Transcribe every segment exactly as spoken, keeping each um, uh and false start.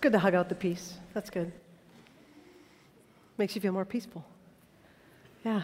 good to hug out the peace. That's good. Makes you feel more peaceful. Yeah.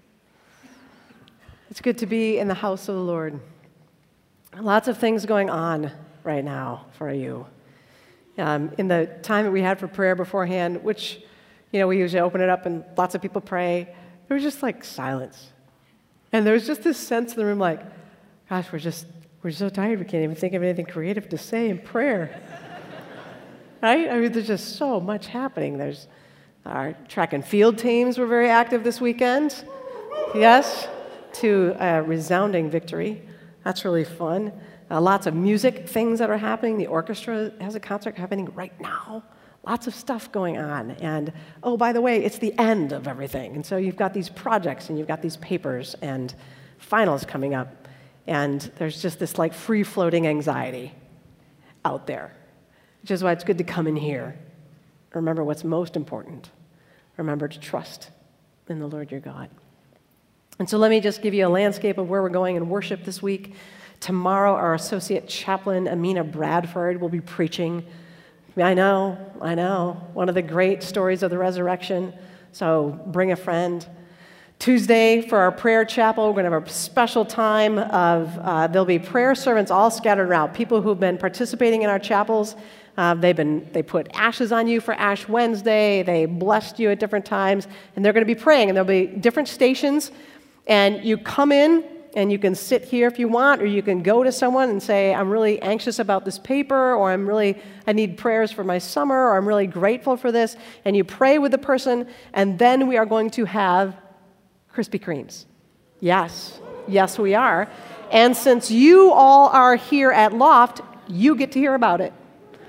It's good to be in the house of the Lord. Lots of things going on right now for you. Um, in the time that we had for prayer beforehand, which, you know, we usually open it up and lots of people pray, there was just like silence. And there was just this sense in the room like, gosh, we're just, we're so tired we can't even think of anything creative to say in prayer. Right? I mean, there's just so much happening. There's our track and field teams were very active this weekend. Yes, to a resounding victory. That's really fun. Uh, lots of music things that are happening. The orchestra has a concert happening right now. Lots of stuff going on. And, oh, by the way, it's the end of everything. And so you've got these projects, and you've got these papers, and finals coming up. And there's just this, like, free-floating anxiety out there, which is why it's good to come in here. Remember what's most important. Remember to trust in the Lord your God. And so let me just give you a landscape of where we're going in worship this week. Tomorrow, our associate chaplain, Amina Bradford, will be preaching. I know, I know, one of the great stories of the resurrection. So bring a friend. Tuesday, for our prayer chapel, we're going to have a special time of, uh, there'll be prayer servants all scattered around, people who've been participating in our chapels. Uh, they've been, they put ashes on you for Ash Wednesday. They blessed you at different times. And they're going to be praying, and there'll be different stations. And you come in, and you can sit here if you want, or you can go to someone and say, I'm really anxious about this paper, or I'm really, I need prayers for my summer, or I'm really grateful for this. And you pray with the person, and then we are going to have Krispy Kremes. Yes, yes we are. And since you all are here at Loft, you get to hear about it.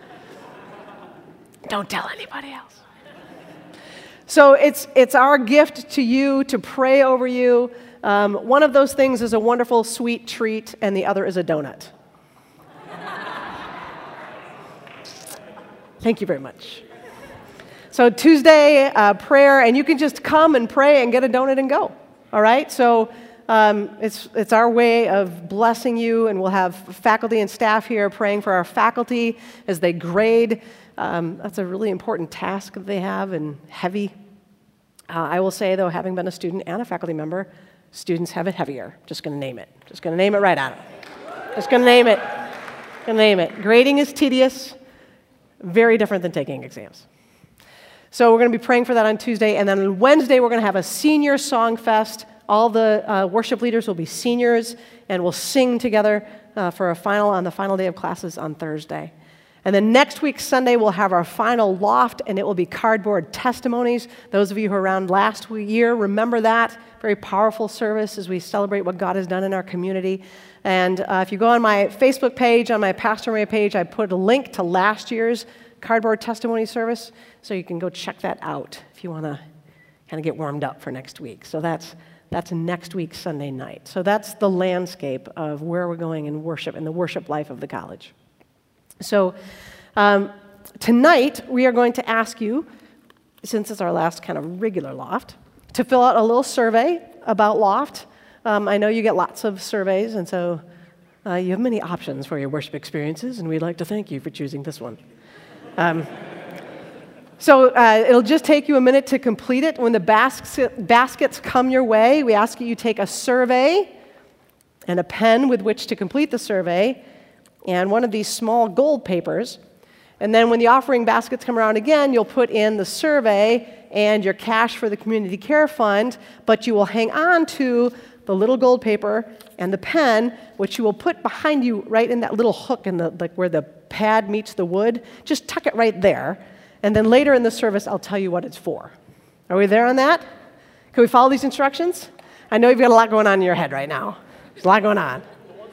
Don't tell anybody else. So it's it's our gift to you to pray over you. Um, one of those things is a wonderful sweet treat, and the other is a donut. Thank you very much. So Tuesday, uh, prayer, and you can just come and pray and get a donut and go, all right? So um, it's it's our way of blessing you, and we'll have faculty and staff here praying for our faculty as they grade. Um, that's a really important task that they have, and heavy. Uh, I will say, though, having been a student and a faculty member, students have it heavier. Just going to name it. Just going to name it right out. Just going to name it. Going to name it. Grading is tedious, very different than taking exams. So we're going to be praying for that on Tuesday, and then on Wednesday we're going to have a senior song fest. All the uh, worship leaders will be seniors, and we'll sing together uh, for a final on the final day of classes on Thursday. And then next week, Sunday, we'll have our final loft, and it will be cardboard testimonies. Those of you who were around last year, remember that. Very powerful service as we celebrate what God has done in our community. And uh, if you go on my Facebook page, on my Pastor Maria page, I put a link to last year's cardboard testimony service, so you can go check that out if you want to kind of get warmed up for next week. So that's that's next week, Sunday night. So that's the landscape of where we're going in worship and the worship life of the college. So um, tonight, we are going to ask you, since it's our last kind of regular loft, to fill out a little survey about Loft. Um, I know you get lots of surveys, and so uh, you have many options for your worship experiences, and we'd like to thank you for choosing this one. Um, so uh, it'll just take you a minute to complete it. When the basket, baskets come your way, we ask you to take a survey and a pen with which to complete the survey, and one of these small gold papers. And then when the offering baskets come around again, you'll put in the survey and your cash for the community care fund, but you will hang on to the little gold paper and the pen, which you will put behind you right in that little hook in the like where the pad meets the wood. Just tuck it right there. And then later in the service, I'll tell you what it's for. Are we there on that? Can we follow these instructions? I know you've got a lot going on in your head right now. There's a lot going on.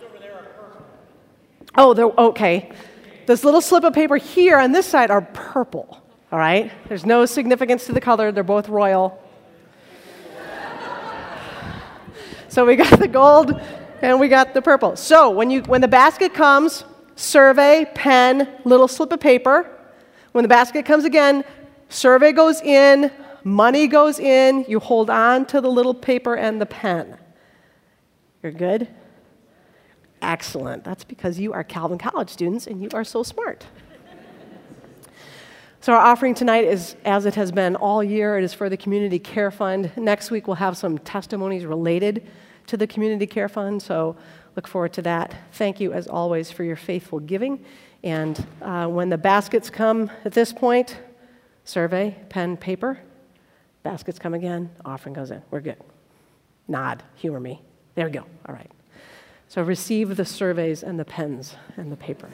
Oh, they're, okay. This little slip of paper here on this side are purple, all right? There's no significance to the color. They're both royal. So we got the gold and we got the purple. So when you when the basket comes, survey, pen, little slip of paper. When the basket comes again, survey goes in, money goes in. You hold on to the little paper and the pen. You're good? Excellent. That's because you are Calvin College students and you are so smart. So our offering tonight is, as it has been all year, it is for the Community Care Fund. Next week we'll have some testimonies related to the Community Care Fund, so look forward to that. Thank you, as always, for your faithful giving. And uh, when the baskets come at this point, survey, pen, paper, baskets come again, offering goes in. We're good. Nod, humor me. There we go. All right. So receive the surveys and the pens and the paper.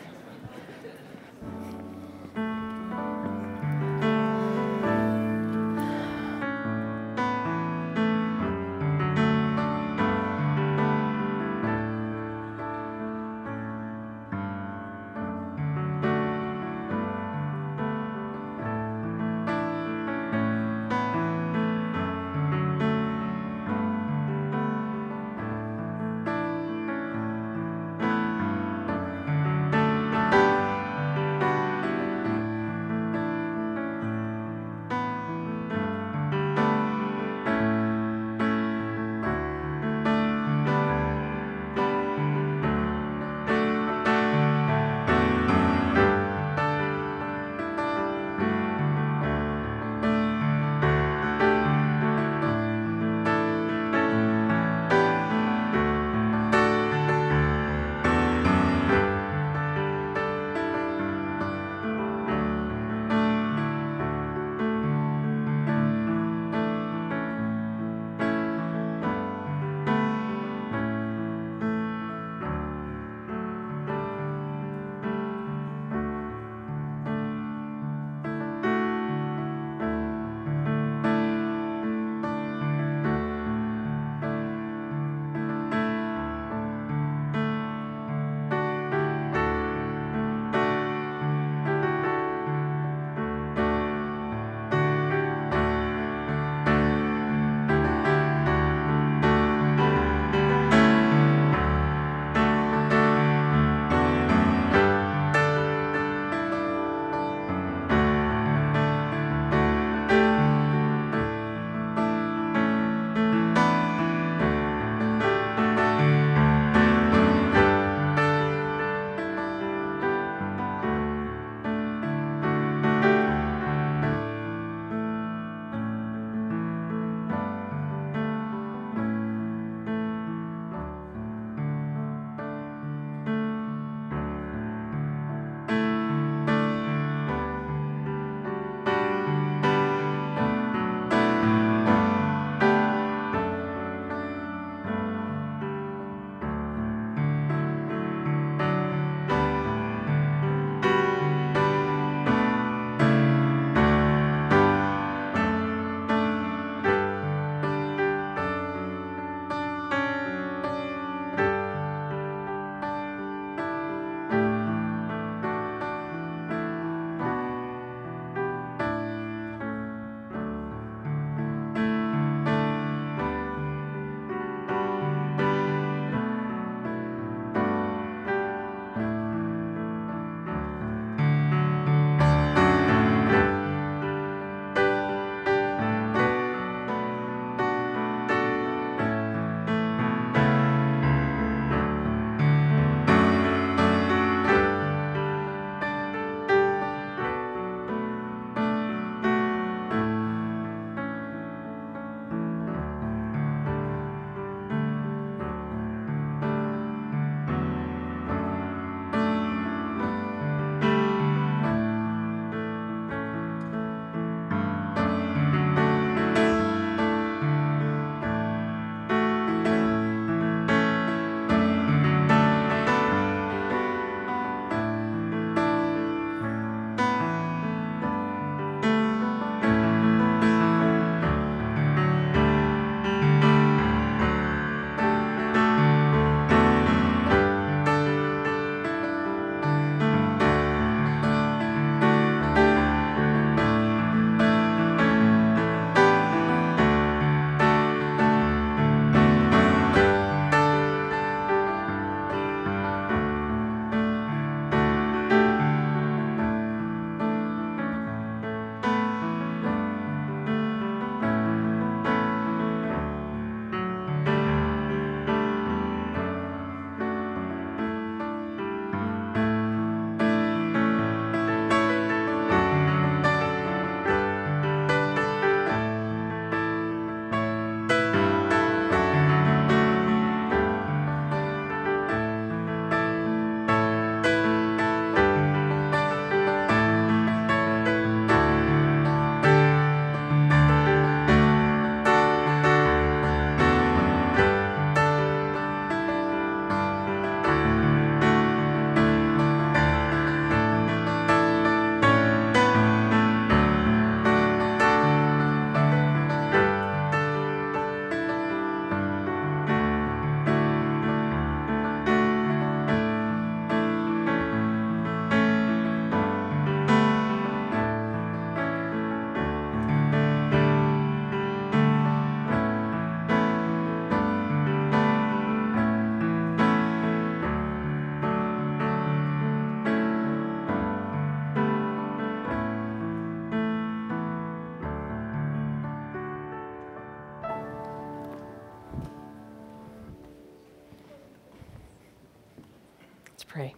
pray.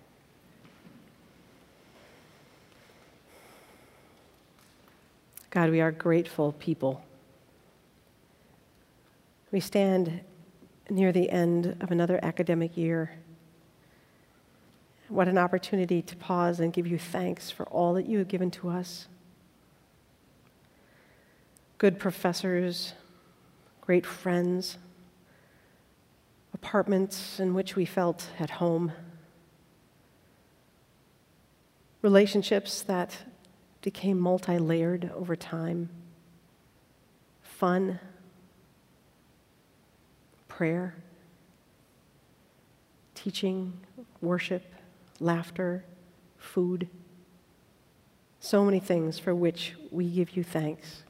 God, we are grateful people. We stand near the end of another academic year. What an opportunity to pause and give you thanks for all that you have given to us. Good professors, great friends, apartments in which we felt at home, relationships that became multi-layered over time, fun, prayer, teaching, worship, laughter, food, so many things for which we give you thanks.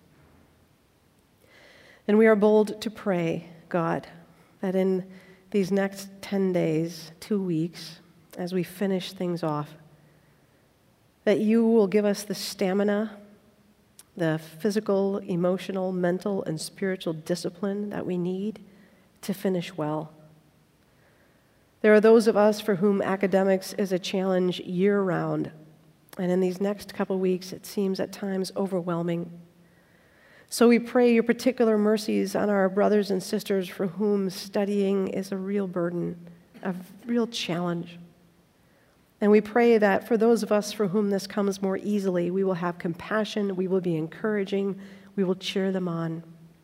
And we are bold to pray, God, that in these next ten days, two weeks, as we finish things off, that you will give us the stamina, the physical, emotional, mental, and spiritual discipline that we need to finish well. There are those of us for whom academics is a challenge year-round, and in these next couple weeks, it seems at times overwhelming. So we pray your particular mercies on our brothers and sisters for whom studying is a real burden, a real challenge. And we pray that for those of us for whom this comes more easily, we will have compassion, we will be encouraging, we will cheer them on.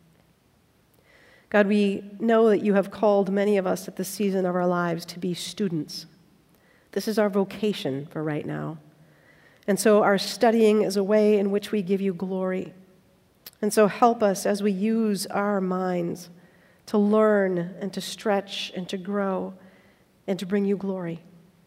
God, we know that you have called many of us at this season of our lives to be students. This is our vocation for right now. And so our studying is a way in which we give you glory. And so help us as we use our minds to learn and to stretch and to grow and to bring you glory.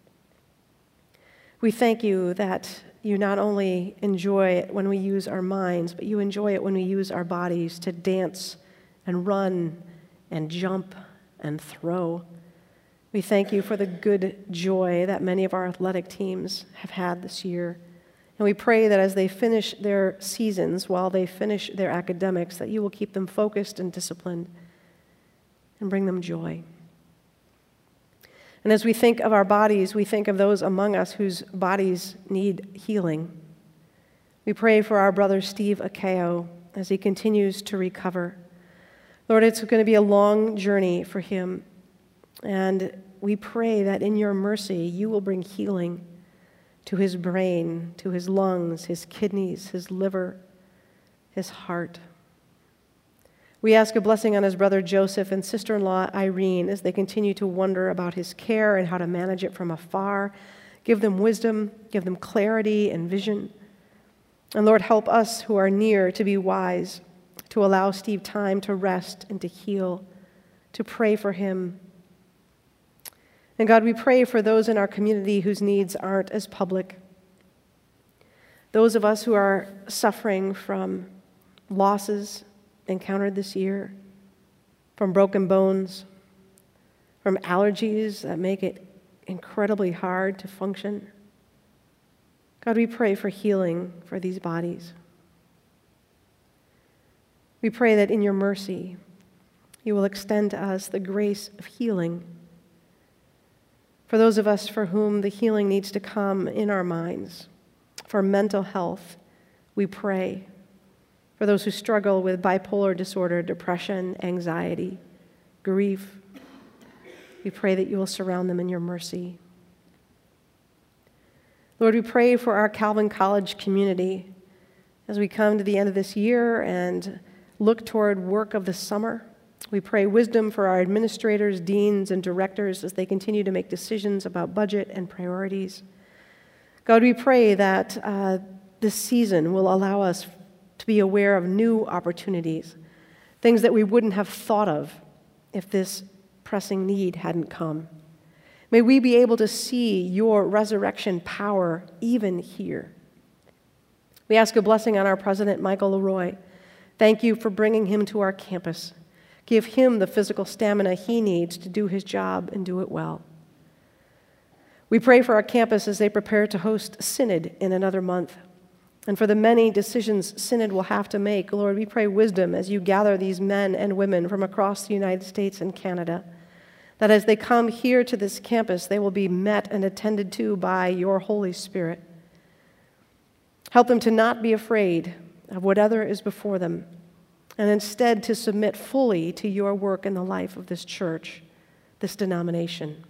We thank you that you not only enjoy it when we use our minds, but you enjoy it when we use our bodies to dance and run and jump and throw. We thank you for the good joy that many of our athletic teams have had this year. And we pray that as they finish their seasons, while they finish their academics, that you will keep them focused and disciplined and bring them joy. And as we think of our bodies, we think of those among us whose bodies need healing. We pray for our brother Steve Akeo as he continues to recover. Lord, it's going to be a long journey for him, and we pray that in your mercy you will bring healing to his brain, to his lungs, his kidneys, his liver, his heart. We ask a blessing on his brother Joseph and sister-in-law Irene as they continue to wonder about his care and how to manage it from afar. Give them wisdom, give them clarity and vision. And Lord, help us who are near to be wise, to allow Steve time to rest and to heal, to pray for him. And God, we pray for those in our community whose needs aren't as public. Those of us who are suffering from losses encountered this year, from broken bones, from allergies that make it incredibly hard to function. God, we pray for healing for these bodies. We pray that in your mercy, you will extend to us the grace of healing. For those of us for whom the healing needs to come in our minds, for mental health, we pray. For those who struggle with bipolar disorder, depression, anxiety, grief, we pray that you will surround them in your mercy. Lord, we pray for our Calvin College community as we come to the end of this year and look toward work of the summer. We pray wisdom for our administrators, deans, and directors as they continue to make decisions about budget and priorities. God, we pray that uh, this season will allow us to be aware of new opportunities, things that we wouldn't have thought of if this pressing need hadn't come. May we be able to see your resurrection power even here. We ask a blessing on our president, Michael Leroy. Thank you for bringing him to our campus. Give him the physical stamina he needs to do his job and do it well. We pray for our campus as they prepare to host Synod in another month. And for the many decisions Synod will have to make, Lord, we pray wisdom as you gather these men and women from across the United States and Canada, that as they come here to this campus, they will be met and attended to by your Holy Spirit. Help them to not be afraid of whatever is before them, and instead to submit fully to your work in the life of this church, this denomination.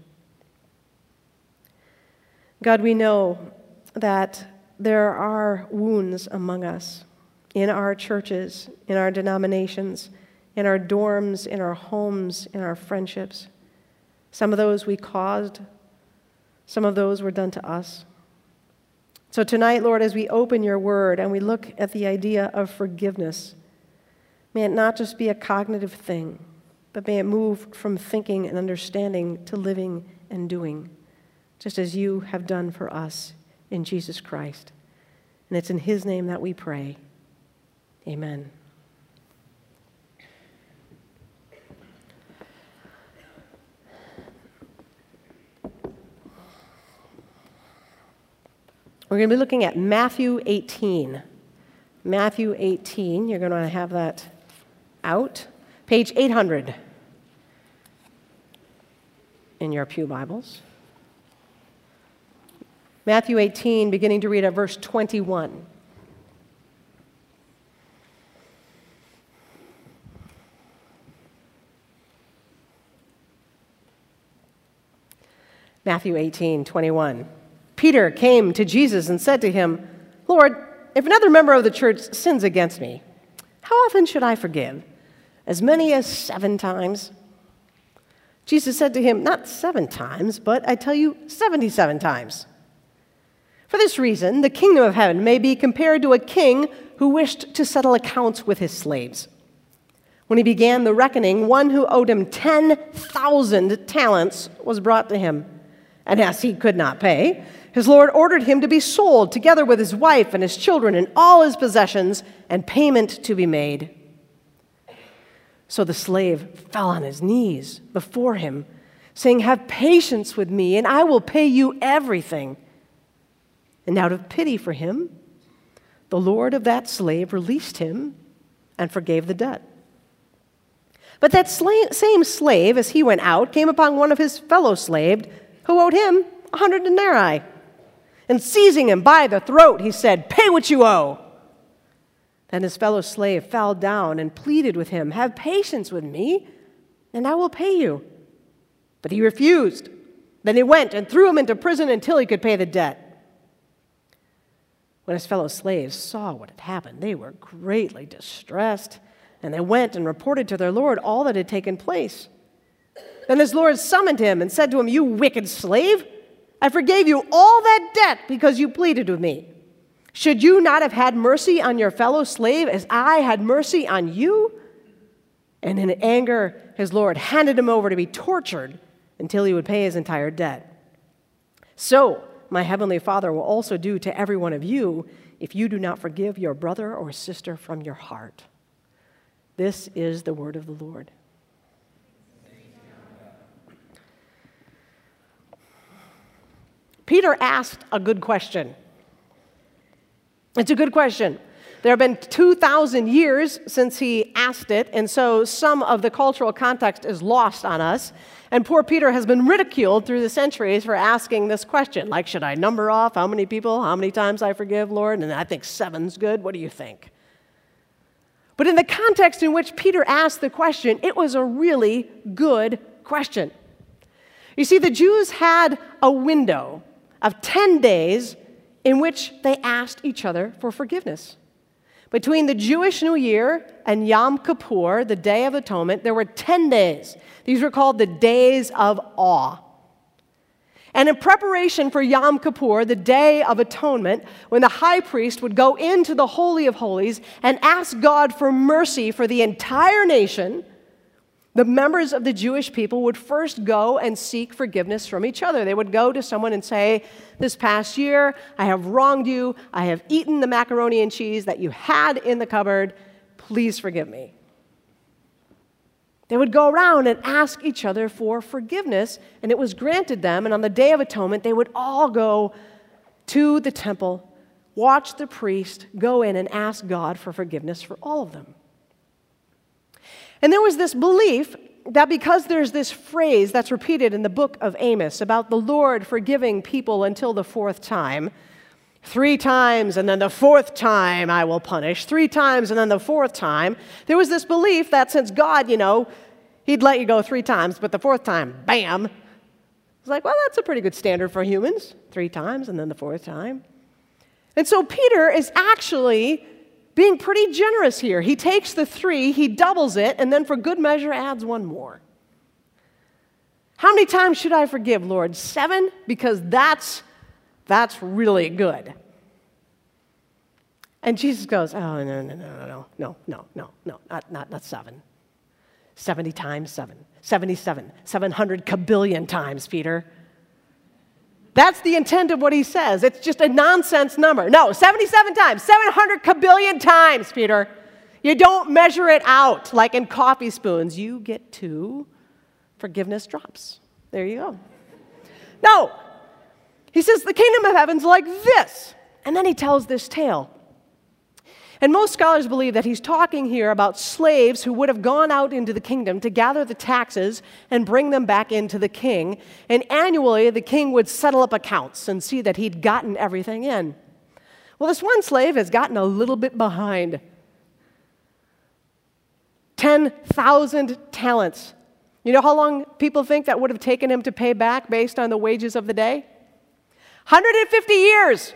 God, we know that there are wounds among us, in our churches, in our denominations, in our dorms, in our homes, in our friendships. Some of those we caused, some of those were done to us. So tonight, Lord, as we open your word and we look at the idea of forgiveness, may it not just be a cognitive thing, but may it move from thinking and understanding to living and doing, just as you have done for us in Jesus Christ. And it's in his name that we pray. Amen. We're going to be looking at Matthew eighteen. Matthew eighteen, you're going to have that out. Page eight hundred in your pew Bibles. Matthew eighteen, beginning to read at verse twenty-one. Matthew eighteen, twenty-one. Peter came to Jesus and said to him, Lord, if another member of the church sins against me, how often should I forgive? As many as seven times? Jesus said to him, not seven times, but I tell you, seventy-seven times. For this reason, the kingdom of heaven may be compared to a king who wished to settle accounts with his slaves. When he began the reckoning, one who owed him ten thousand talents was brought to him. And as he could not pay, his Lord ordered him to be sold together with his wife and his children and all his possessions, and payment to be made. So the slave fell on his knees before him, saying, have patience with me, and I will pay you everything. And out of pity for him, the Lord of that slave released him and forgave the debt. But that sla- same slave, as he went out, came upon one of his fellow slaves who owed him a hundred denarii. And seizing him by the throat, he said, pay what you owe. Then his fellow slave fell down and pleaded with him, have patience with me, and I will pay you. But he refused. Then he went and threw him into prison until he could pay the debt. When his fellow slaves saw what had happened, they were greatly distressed, and they went and reported to their Lord all that had taken place. Then his Lord summoned him and said to him, you wicked slave, I forgave you all that debt because you pleaded with me. Should you not have had mercy on your fellow slave as I had mercy on you? And in anger, his Lord handed him over to be tortured until he would pay his entire debt. So my heavenly Father will also do to every one of you if you do not forgive your brother or sister from your heart. This is the word of the Lord. Peter asked a good question. It's a good question. There have been two thousand years since he asked it, and so some of the cultural context is lost on us. And poor Peter has been ridiculed through the centuries for asking this question. Like, should I number off how many people, how many times I forgive, Lord? And I think seven's good. What do you think? But in the context in which Peter asked the question, it was a really good question. You see, the Jews had a window of ten days in which they asked each other for forgiveness. Between the Jewish New Year and Yom Kippur, the Day of Atonement, there were ten days. These were called the Days of Awe. And in preparation for Yom Kippur, the Day of Atonement, when the high priest would go into the Holy of Holies and ask God for mercy for the entire nation, the members of the Jewish people would first go and seek forgiveness from each other. They would go to someone and say, this past year, I have wronged you. I have eaten the macaroni and cheese that you had in the cupboard. Please forgive me. They would go around and ask each other for forgiveness, and it was granted them. And on the Day of Atonement, they would all go to the temple, watch the priest go in and ask God for forgiveness for all of them. And there was this belief that because there's this phrase that's repeated in the book of Amos about the Lord forgiving people until the fourth time, three times and then the fourth time I will punish, three times and then the fourth time, there was this belief that since God, you know, he'd let you go three times, but the fourth time, bam. It's like, well, that's a pretty good standard for humans, three times and then the fourth time. And so Peter is actually being pretty generous here. He takes the three, he doubles it, and then for good measure adds one more. How many times should I forgive, Lord? Seven? Because that's, that's really good. And Jesus goes, oh, no, no, no, no, no, no, no, no, no, not, not, not seven. seventy times seven. seventy-seven. seven hundred kabillion times, Peter. That's the intent of what he says. It's just a nonsense number. No, seventy-seven times, seven hundred kabillion times, Peter. You don't measure it out like in coffee spoons. You get two forgiveness drops. There you go. No, he says the kingdom of heaven's like this. And then he tells this tale. And most scholars believe that he's talking here about slaves who would have gone out into the kingdom to gather the taxes and bring them back into the king. And annually, the king would settle up accounts and see that he'd gotten everything in. Well, this one slave has gotten a little bit behind. ten thousand talents. You know how long people think that would have taken him to pay back based on the wages of the day? one hundred fifty years.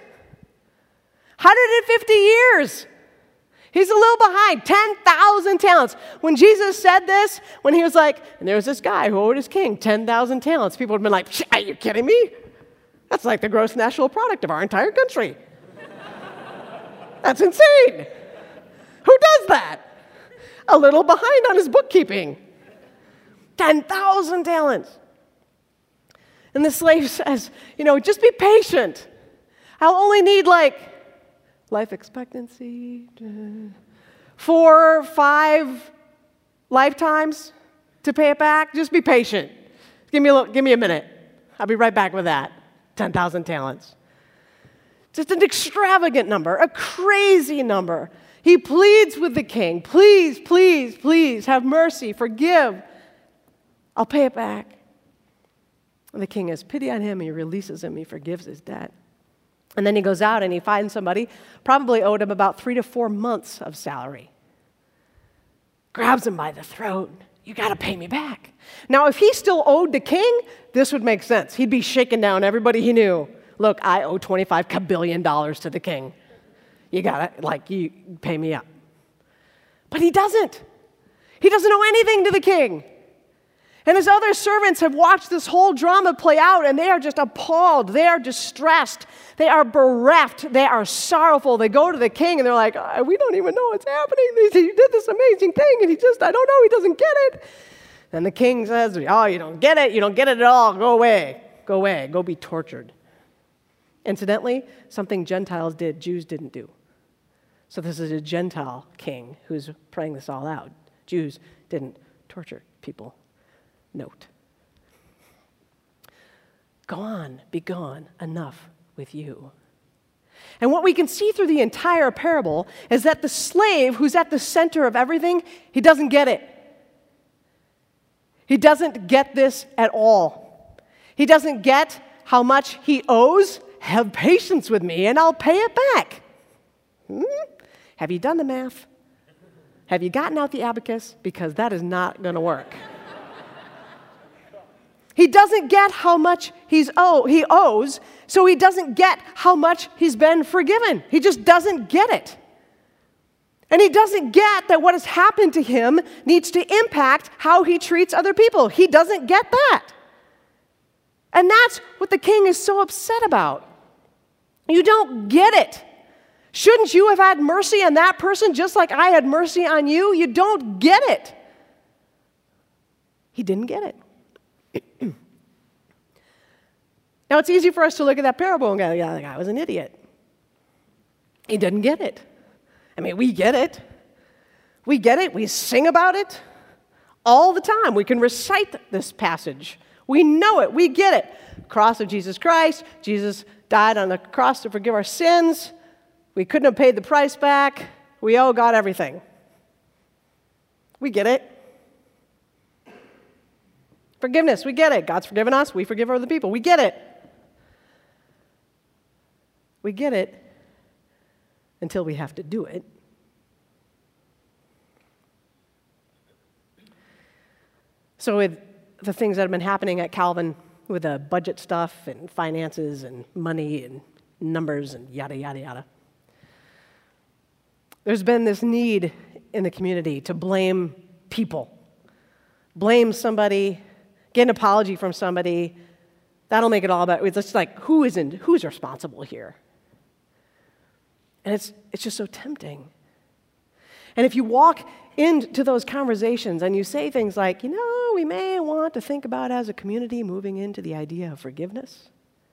one hundred fifty years. He's a little behind, ten thousand talents. When Jesus said this, when he was like, and there was this guy who owed his king ten thousand talents, people would have been like, are you kidding me? That's like the gross national product of our entire country. That's insane. Who does that? A little behind on his bookkeeping. ten thousand talents. And the slave says, you know, just be patient. I'll only need like life expectancy, four, five lifetimes to pay it back. Just be patient. Give me a little, give me a minute. I'll be right back with that. ten thousand talents. Just an extravagant number, a crazy number. He pleads with the king, please, please, please, have mercy, forgive. I'll pay it back. And the king has pity on him, he releases him, he forgives his debt. And then he goes out and he finds somebody, probably owed him about three to four months of salary. Grabs him by the throat. You got to pay me back. Now, if he still owed the king, this would make sense. He'd be shaking down everybody he knew. Look, I owe twenty-five kabillion dollars to the king. You got to, like, you pay me up. But he doesn't. He doesn't owe anything to the king. And his other servants have watched this whole drama play out, and they are just appalled. They are distressed. They are bereft. They are sorrowful. They go to the king, and they're like, oh, we don't even know what's happening. He did this amazing thing, and he just, I don't know, he doesn't get it. And the king says, oh, you don't get it. You don't get it at all. Go away. Go away. Go be tortured. Incidentally, something Gentiles did, Jews didn't do. So this is a Gentile king who's praying this all out. Jews didn't torture people. Note. Go on, be gone, enough with you. And what we can see through the entire parable is that the slave who's at the center of everything, he doesn't get it. He doesn't get this at all. He doesn't get how much he owes. Have patience with me and I'll pay it back. Hmm? Have you done the math? Have you gotten out the abacus? Because that is not going to work. He doesn't get how much he's owe, he owes, so he doesn't get how much he's been forgiven. He just doesn't get it. And he doesn't get that what has happened to him needs to impact how he treats other people. He doesn't get that. And that's what the king is so upset about. You don't get it. Shouldn't you have had mercy on that person just like I had mercy on you? You don't get it. He didn't get it. Now, it's easy for us to look at that parable and go, yeah, the guy was an idiot. He didn't get it. I mean, we get it. We get it. We sing about it all the time. We can recite this passage. We know it. We get it. Cross of Jesus Christ. Jesus died on the cross to forgive our sins. We couldn't have paid the price back. We owe God everything. We get it. Forgiveness, we get it. God's forgiven us, we forgive other people. We get it. We get it until we have to do it. So with the things that have been happening at Calvin with the budget stuff and finances and money and numbers and yada, yada, yada, there's been this need in the community to blame people. Blame somebody, get an apology from somebody. That'll make it all better. It's just like, who isn't, who's responsible here? And it's it's just so tempting. And if you walk into those conversations and you say things like, you know, we may want to think about as a community moving into the idea of forgiveness.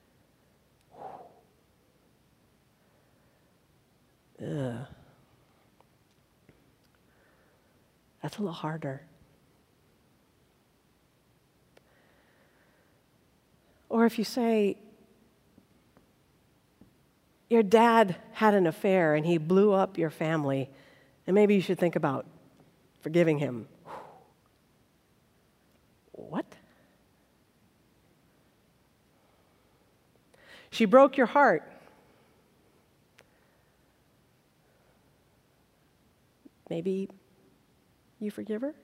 Ugh. That's a little harder. Or if you say, your dad had an affair and he blew up your family, and maybe you should think about forgiving him. What? She broke your heart. Maybe you forgive her?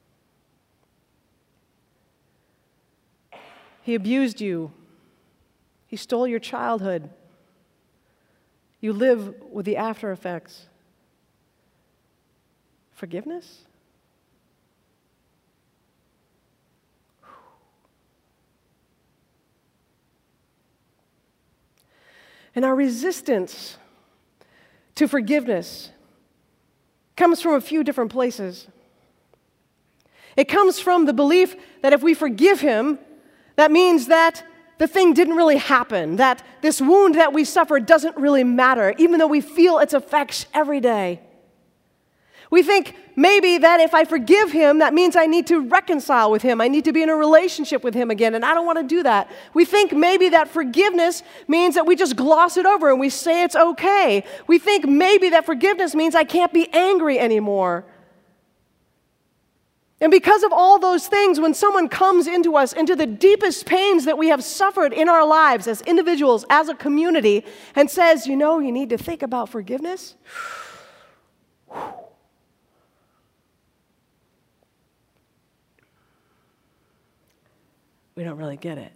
He abused you. He stole your childhood. You live with the after effects. Forgiveness? And our resistance to forgiveness comes from a few different places. It comes from the belief that if we forgive him, that means that the thing didn't really happen, that this wound that we suffered doesn't really matter, even though we feel its effects every day. We think maybe that if I forgive him, that means I need to reconcile with him. I need to be in a relationship with him again, and I don't want to do that. We think maybe that forgiveness means that we just gloss it over and we say it's okay. We think maybe that forgiveness means I can't be angry anymore. And because of all those things, when someone comes into us, into the deepest pains that we have suffered in our lives as individuals, as a community, and says, you know, you need to think about forgiveness, we don't really get it.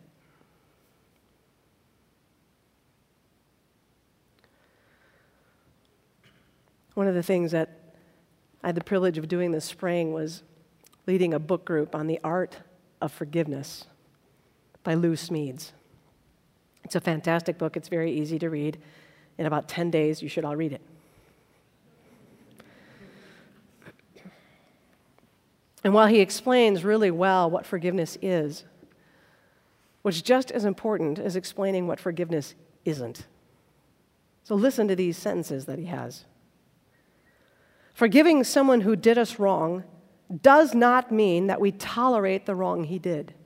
One of the things that I had the privilege of doing this spring was leading a book group on the art of forgiveness by Lou Smedes. It's a fantastic book. It's very easy to read. In about ten days, you should all read it. And while he explains really well what forgiveness is, what's just as important as explaining what forgiveness isn't. So listen to these sentences that he has. Forgiving someone who did us wrong does not mean that we tolerate the wrong he did.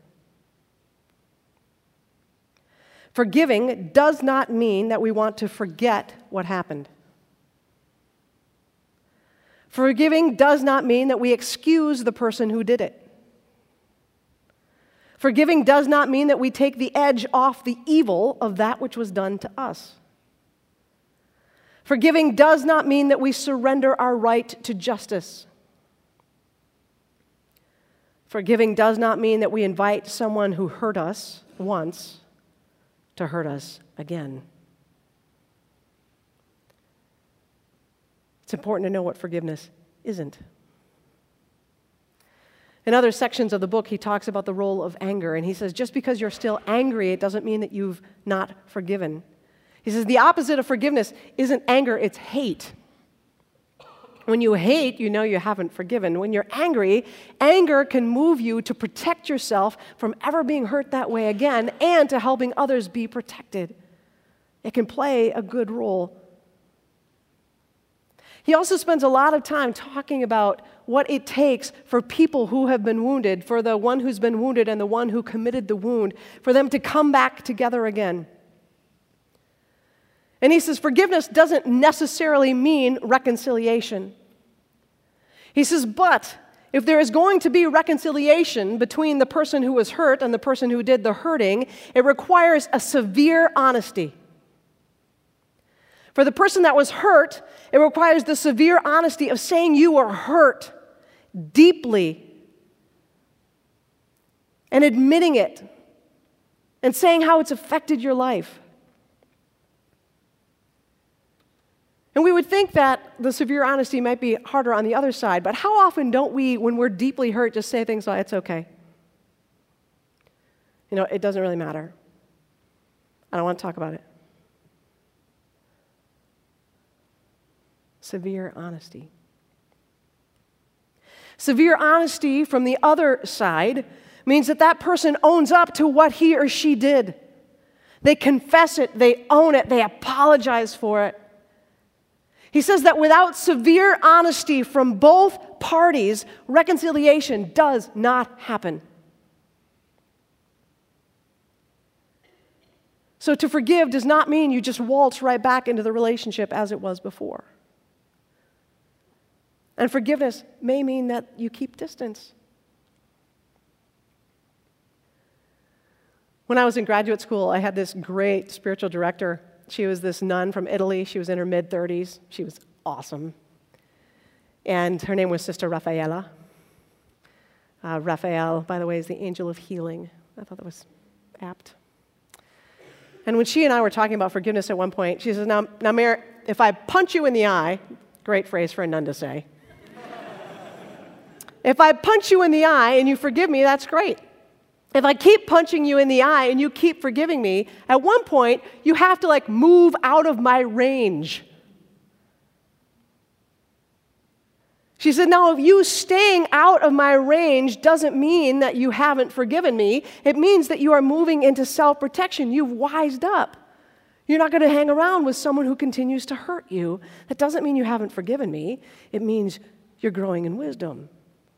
Forgiving does not mean that we want to forget what happened. Forgiving does not mean that we excuse the person who did it. Forgiving does not mean that we take the edge off the evil of that which was done to us. Forgiving does not mean that we surrender our right to justice. Forgiving does not mean that we invite someone who hurt us once to hurt us again. It's important to know what forgiveness isn't. In other sections of the book, he talks about the role of anger, and he says, just because you're still angry, it doesn't mean that you've not forgiven. He says, the opposite of forgiveness isn't anger, it's hate. When you hate, you know you haven't forgiven. When you're angry, anger can move you to protect yourself from ever being hurt that way again and to helping others be protected. It can play a good role. He also spends a lot of time talking about what it takes for people who have been wounded, for the one who's been wounded and the one who committed the wound, for them to come back together again. And he says forgiveness doesn't necessarily mean reconciliation. He says, but if there is going to be reconciliation between the person who was hurt and the person who did the hurting, it requires a severe honesty. For the person that was hurt, it requires the severe honesty of saying you were hurt deeply and admitting it and saying how it's affected your life. And we would think that the severe honesty might be harder on the other side, but how often don't we, when we're deeply hurt, just say things like, it's okay. You know, it doesn't really matter. I don't want to talk about it. Severe honesty. Severe honesty from the other side means that that person owns up to what he or she did. They confess it, they own it, they apologize for it. He says that without severe honesty from both parties, reconciliation does not happen. So to forgive does not mean you just waltz right back into the relationship as it was before. And forgiveness may mean that you keep distance. When I was in graduate school, I had this great spiritual director. She was this nun from Italy. She was in her mid-thirties. She was awesome. And her name was Sister Rafaela. Uh, Raphael, by the way, is the angel of healing. I thought that was apt. And when she and I were talking about forgiveness at one point, she says, now, now Mayor, if I punch you in the eye, great phrase for a nun to say. If I punch you in the eye and you forgive me, that's great. If I keep punching you in the eye and you keep forgiving me, at one point, you have to like move out of my range. She said, now, if you staying out of my range doesn't mean that you haven't forgiven me. It means that you are moving into self-protection. You've wised up. You're not going to hang around with someone who continues to hurt you. That doesn't mean you haven't forgiven me. It means you're growing in wisdom.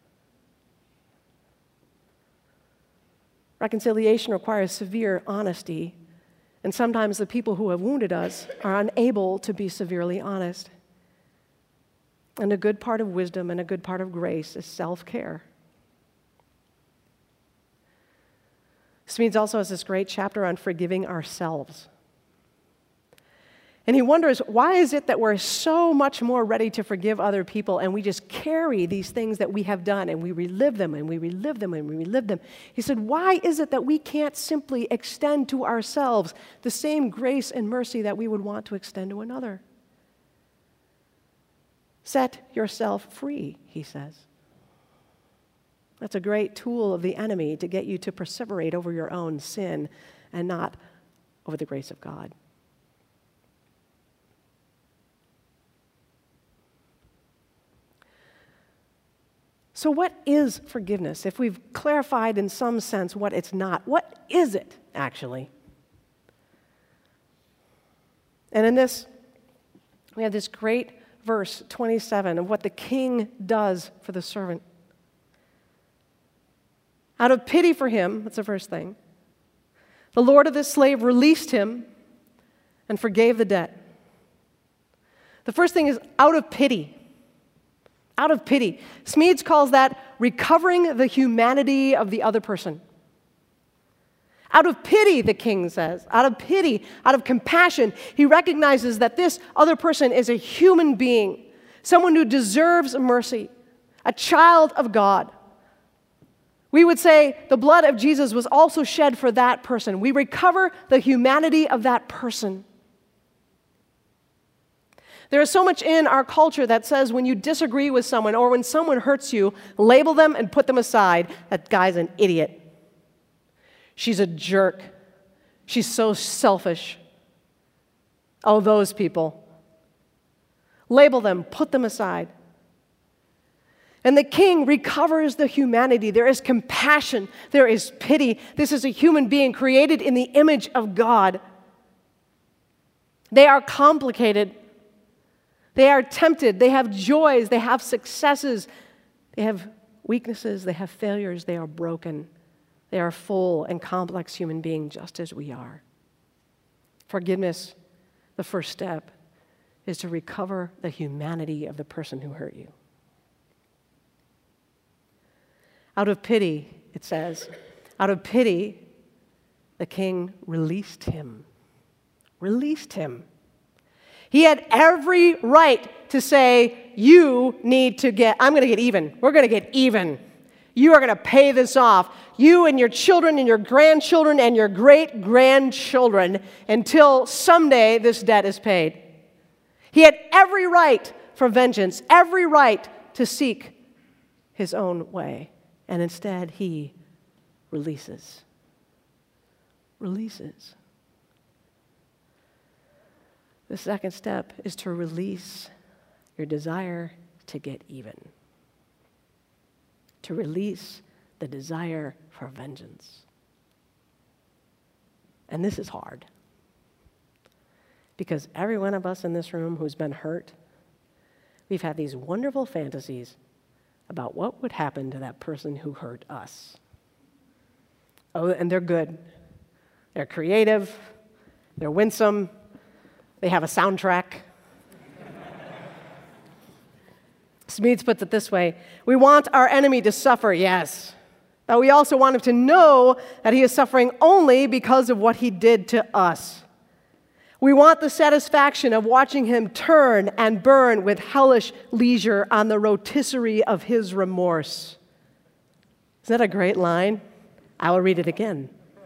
Reconciliation requires severe honesty, and sometimes the people who have wounded us are unable to be severely honest. And a good part of wisdom and a good part of grace is self-care. Smedes also has this great chapter on forgiving ourselves. And he wonders, why is it that we're so much more ready to forgive other people and we just carry these things that we have done and we relive them and we relive them and we relive them? He said, why is it that we can't simply extend to ourselves the same grace and mercy that we would want to extend to another? Set yourself free, he says. That's a great tool of the enemy to get you to perseverate over your own sin and not over the grace of God. So what is forgiveness? If we've clarified in some sense what it's not, what is it actually? And in this, we have this great verse twenty-seven of what the king does for the servant. Out of pity for him, that's the first thing, the Lord of this slave released him and forgave the debt. The first thing is out of pity. Out of pity. Smedes calls that recovering the humanity of the other person. Out of pity, the king says, out of pity, out of compassion, he recognizes that this other person is a human being, someone who deserves mercy, a child of God. We would say the blood of Jesus was also shed for that person. We recover the humanity of that person. There is so much in our culture that says when you disagree with someone or when someone hurts you, label them and put them aside. That guy's an idiot. She's a jerk. She's so selfish. Oh, those people. Label them, put them aside. And the king recovers the humanity. There is compassion. There is pity. This is a human being created in the image of God. They are complicated. They are tempted, they have joys, they have successes, they have weaknesses, they have failures, they are broken. They are full and complex human beings just as we are. Forgiveness, the first step, is to recover the humanity of the person who hurt you. Out of pity, it says, out of pity, the king released him. Released him. He had every right to say, you need to get, I'm going to get even. We're going to get even. You are going to pay this off. You and your children and your grandchildren and your great-grandchildren until someday this debt is paid. He had every right for vengeance, every right to seek his own way. And instead, he releases. Releases. The second step is to release your desire to get even. To release the desire for vengeance. And this is hard. Because every one of us in this room who's been hurt, we've had these wonderful fantasies about what would happen to that person who hurt us. Oh, and they're good. They're creative. They're winsome. They have a soundtrack. Smedes puts it this way: we want our enemy to suffer, yes, but we also want him to know that he is suffering only because of what he did to us. We want the satisfaction of watching him turn and burn with hellish leisure on the rotisserie of his remorse. Isn't that a great line? I will read it again.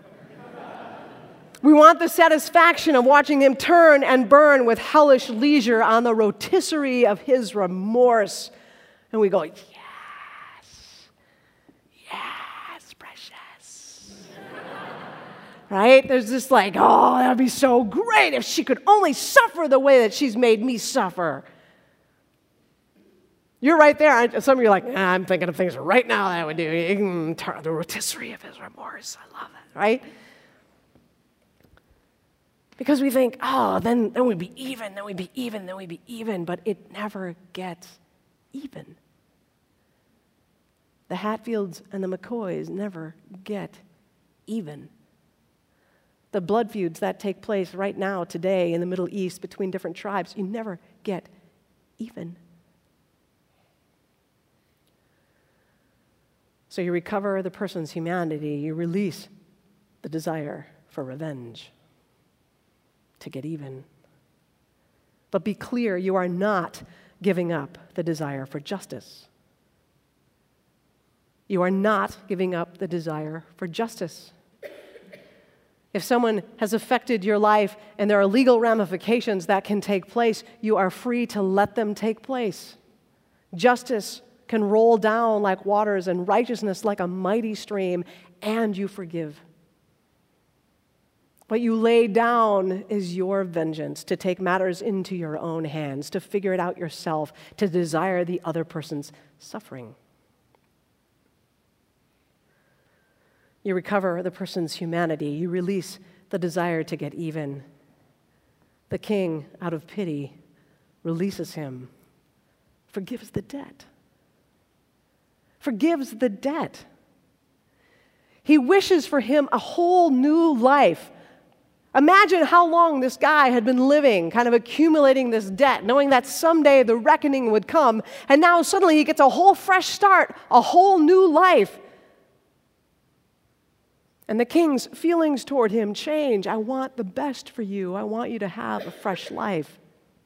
We want the satisfaction of watching him turn and burn with hellish leisure on the rotisserie of his remorse. And we go, yes, yes, precious. Right? There's this like, oh, that would be so great if she could only suffer the way that she's made me suffer. You're right there. Some of you are like, ah, I'm thinking of things right now that I would do. Turn the rotisserie of his remorse. I love it, right? Because we think, oh, then, then we'd be even, then we'd be even, then we'd be even, but it never gets even. The Hatfields and the McCoys never get even. The blood feuds that take place right now, today, in the Middle East between different tribes, you never get even. So you recover the person's humanity, you release the desire for revenge, to get even. But be clear, you are not giving up the desire for justice. You are not giving up the desire for justice. If someone has affected your life and there are legal ramifications that can take place, you are free to let them take place. Justice can roll down like waters and righteousness like a mighty stream, and you forgive. What you lay down is your vengeance, to take matters into your own hands, to figure it out yourself, to desire the other person's suffering. You recover the person's humanity. You release the desire to get even. The king, out of pity, releases him, forgives the debt. Forgives the debt. He wishes for him a whole new life. Imagine how long this guy had been living, kind of accumulating this debt, knowing that someday the reckoning would come, and now suddenly he gets a whole fresh start, a whole new life. And the king's feelings toward him change. I want the best for you. I want you to have a fresh life.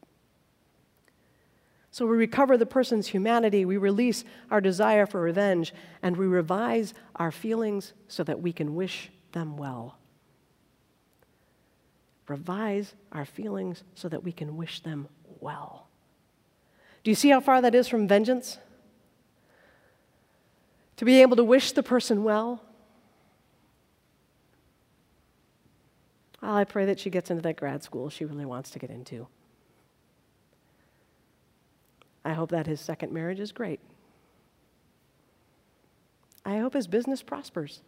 So we recover the person's humanity, we release our desire for revenge, and we revise our feelings so that we can wish them well. Revise our feelings so that we can wish them well. Do you see how far that is from vengeance? To be able to wish the person well? Well, I pray that she gets into that grad school she really wants to get into. I hope that his second marriage is great. I hope his business prospers.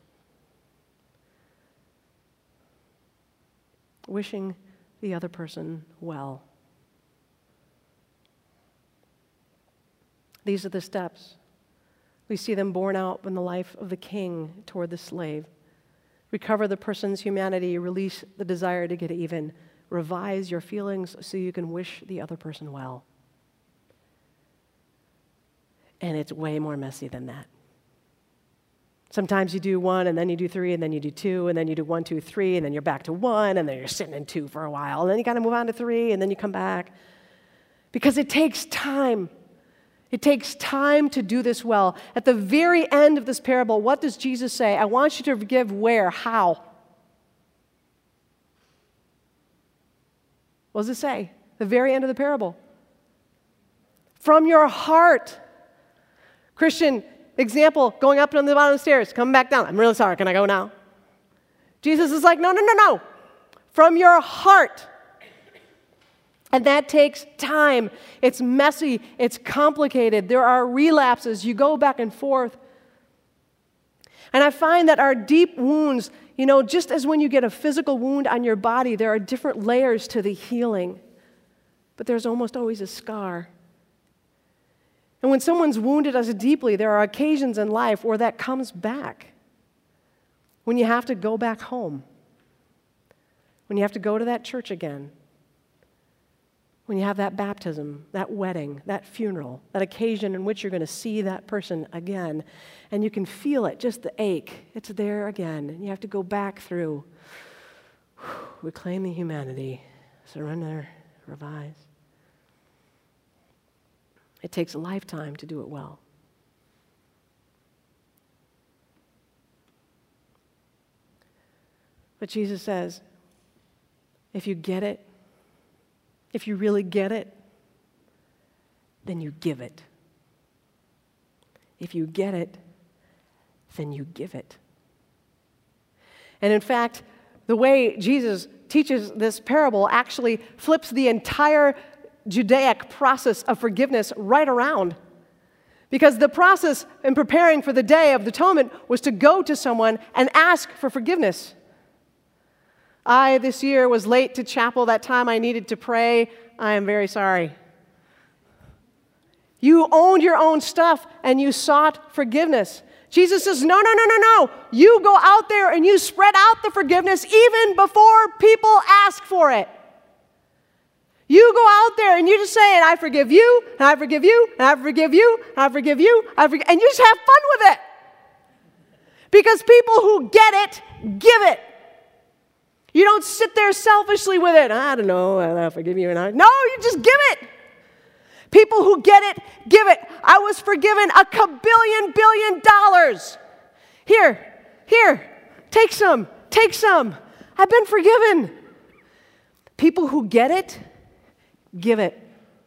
Wishing the other person well. These are the steps. We see them borne out in the life of the king toward the slave. Recover the person's humanity, release the desire to get even, revise your feelings so you can wish the other person well. And it's way more messy than that. Sometimes you do one, and then you do three, and then you do two, and then you do one, two, three, and then you're back to one, and then you're sitting in two for a while, and then you got to move on to three, and then you come back. Because it takes time. It takes time to do this well. At the very end of this parable, what does Jesus say? I want you to forgive where? How? What does it say? The very end of the parable. From your heart. Christian, example, going up on the bottom of the stairs, coming back down. I'm really sorry, can I go now? Jesus is like, no, no, no, no. From your heart. And that takes time. It's messy. It's complicated. There are relapses. You go back and forth. And I find that our deep wounds, you know, just as when you get a physical wound on your body, there are different layers to the healing. But there's almost always a scar. And when someone's wounded us deeply, there are occasions in life where that comes back. When you have to go back home. When you have to go to that church again. When you have that baptism, that wedding, that funeral, that occasion in which you're going to see that person again, and you can feel it, just the ache. It's there again, and you have to go back through. Reclaim the humanity, surrender, revise. It takes a lifetime to do it well. But Jesus says, if you get it, if you really get it, then you give it. If you get it, then you give it. And in fact, the way Jesus teaches this parable actually flips the entire Judaic process of forgiveness right around. Because the process in preparing for the Day of Atonement was to go to someone and ask for forgiveness. I, this year, was late to chapel that time I needed to pray. I am very sorry. You owned your own stuff and you sought forgiveness. Jesus says, no, no, no, no, no. You go out there and you spread out the forgiveness even before people ask for it. You go out there and you just say, and I forgive you, and I forgive you, and I forgive you, and I forgive you, I forgive, and you just have fun with it. Because people who get it, give it. You don't sit there selfishly with it. I don't know, I forgive you, and I, no, you just give it. People who get it, give it. I was forgiven a kabillion billion dollars. Here, here, take some, take some. I've been forgiven. People who get it, give it.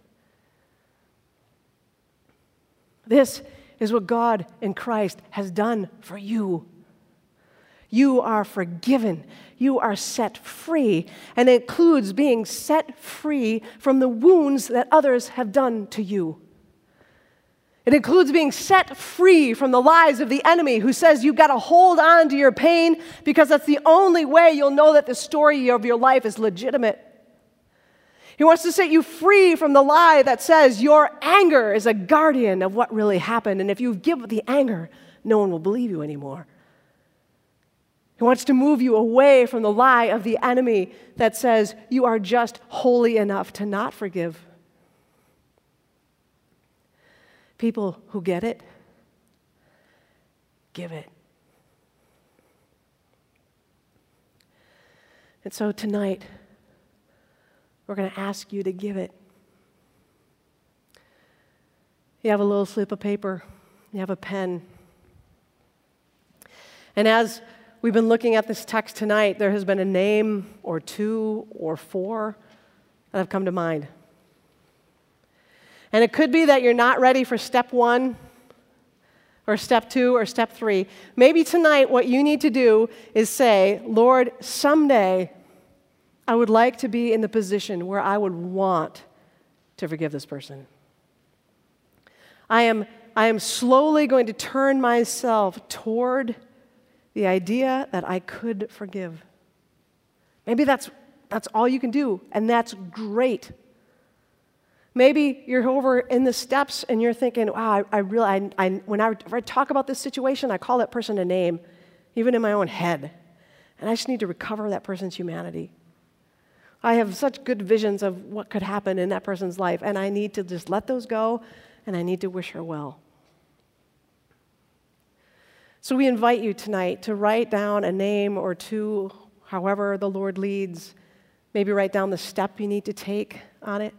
This is what God in Christ has done for you. You are forgiven. You are set free. And it includes being set free from the wounds that others have done to you. It includes being set free from the lies of the enemy who says you've got to hold on to your pain because that's the only way you'll know that the story of your life is legitimate. He wants to set you free from the lie that says your anger is a guardian of what really happened, and if you give the anger, no one will believe you anymore. He wants to move you away from the lie of the enemy that says you are just holy enough to not forgive. People who get it, give it. And so tonight, we're going to ask you to give it. You have a little slip of paper. You have a pen. And as we've been looking at this text tonight, there has been a name or two or four that have come to mind. And it could be that you're not ready for step one or step two or step three. Maybe tonight what you need to do is say, Lord, someday I would like to be in the position where I would want to forgive this person. I am, I am slowly going to turn myself toward the idea that I could forgive. Maybe that's, that's all you can do, and that's great. Maybe you're over in the steps and you're thinking, wow, I, I really, I, I, when I, I talk about this situation, I call that person a name, even in my own head. And I just need to recover that person's humanity. I have such good visions of what could happen in that person's life, and I need to just let those go, and I need to wish her well. So we invite you tonight to write down a name or two, however the Lord leads. Maybe write down the step you need to take on it.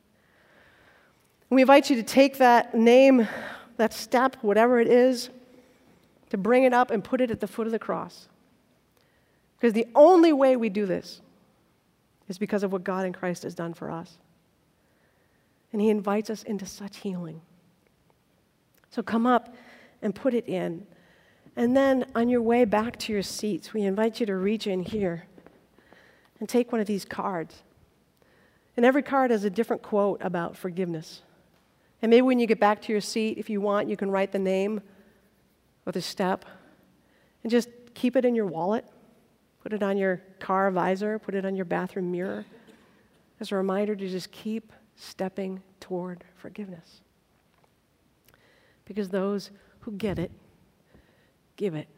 We invite you to take that name, that step, whatever it is, to bring it up and put it at the foot of the cross. Because the only way we do this is because of what God in Christ has done for us. And He invites us into such healing. So come up and put it in. And then on your way back to your seats, we invite you to reach in here and take one of these cards. And every card has a different quote about forgiveness. And maybe when you get back to your seat, if you want, you can write the name or the step and just keep it in your wallet. Put it on your car visor, put it on your bathroom mirror as a reminder to just keep stepping toward forgiveness. Because those who get it, give it.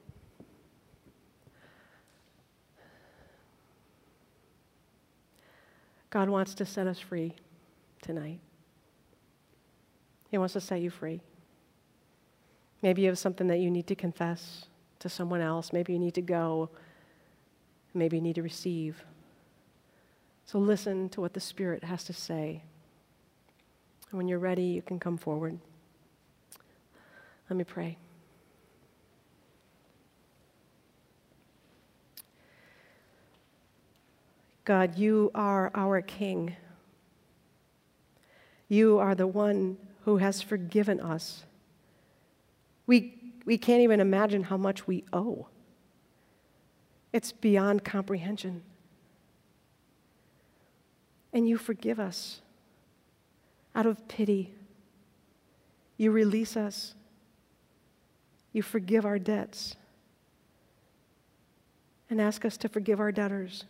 God wants to set us free tonight. He wants to set you free. Maybe you have something that you need to confess to someone else. Maybe you need to go. Maybe you need to receive. So listen to what the Spirit has to say. And when you're ready, you can come forward. Let me pray. God, you are our King. You are the one who has forgiven us. We, we can't even imagine how much we owe. It's beyond comprehension. And you forgive us out of pity. You release us. You forgive our debts and ask us to forgive our debtors.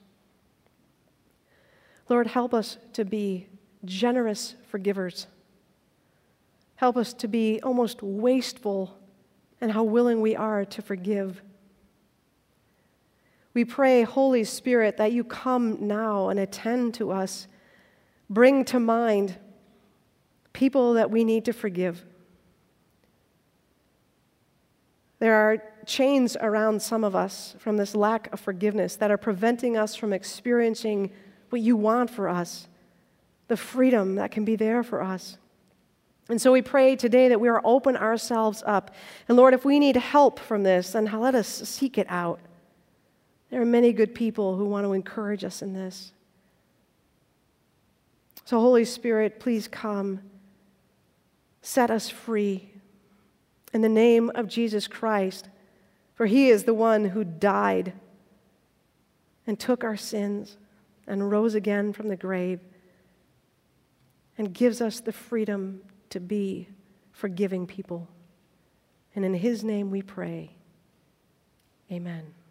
Lord, help us to be generous forgivers. Help us to be almost wasteful in how willing we are to forgive. We pray, Holy Spirit, that you come now and attend to us. Bring to mind people that we need to forgive. There are chains around some of us from this lack of forgiveness that are preventing us from experiencing what you want for us, the freedom that can be there for us. And so we pray today that we are open ourselves up. And Lord, if we need help from this, then let us seek it out. There are many good people who want to encourage us in this. So Holy Spirit, please come. Set us free in the name of Jesus Christ, for He is the one who died and took our sins and rose again from the grave and gives us the freedom to be forgiving people. And in His name we pray. Amen.